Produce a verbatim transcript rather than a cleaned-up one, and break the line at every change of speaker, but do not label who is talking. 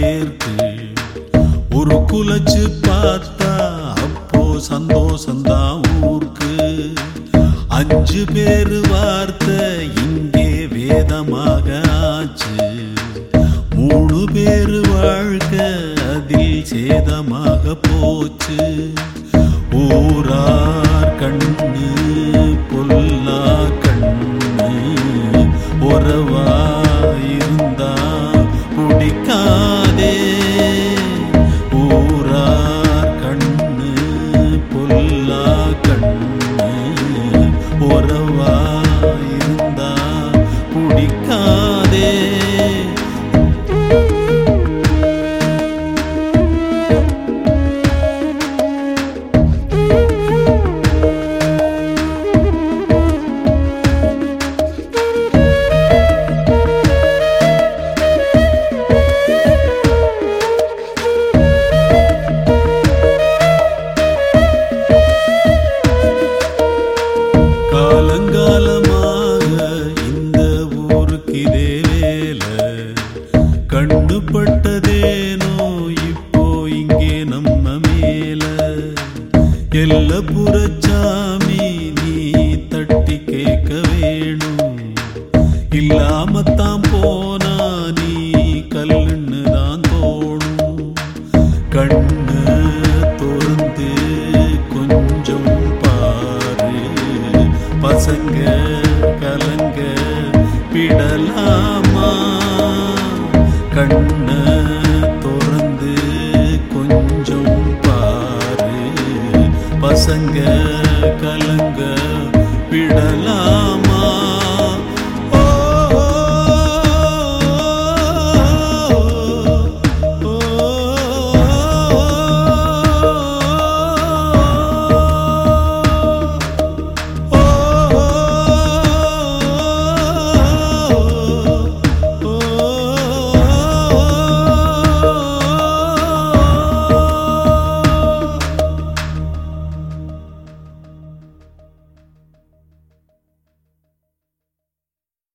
பேருக்கு ஒரு குலச்சு பார்த்தா அப்போ சந்தோஷந்தான் ஊருக்கு. அஞ்சு பேரு வார்த்தை இங்கே வேதமாக ஆச்சு. மூணு பேரு வாழ்க்கை அதில் சேதமாக போச்சு. ஊரார் கண்ணு பொல்லா கண்ணு உறவா இருந்தா பிடிக்காதே. ஊரார் கண்ணு பொல்லா கண்ணு உறவா இருந்தா பிடிக்காதே. காலங்காலமாக இந்த ஊருக்கு இதே வேலை. கண்டுபட்டதேனோ இப்போ இங்கே நம்ம மேல. எல்லப்புறச்சாமி நீ தட்டி கேட்க வேணும். இல்லாமத்தான் போனா நீ கல்லுன்னு தான் தோணும். கண்ணு திறந்து கொஞ்சம் பாரு. பசங்க கலங்க விடலாமா? கண்ண திறந்து கொஞ்சம் பாரு. பசங்க கலங்க விடலாமா?